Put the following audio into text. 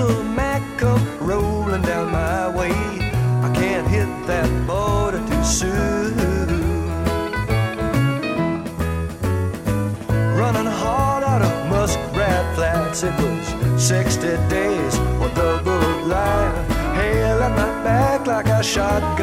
diesel Mack come rolling down my way. I can't hit that border too soon. Running hard out of Muskrat Flats, it was 60 days or double line. Hail at my back like a shotgun.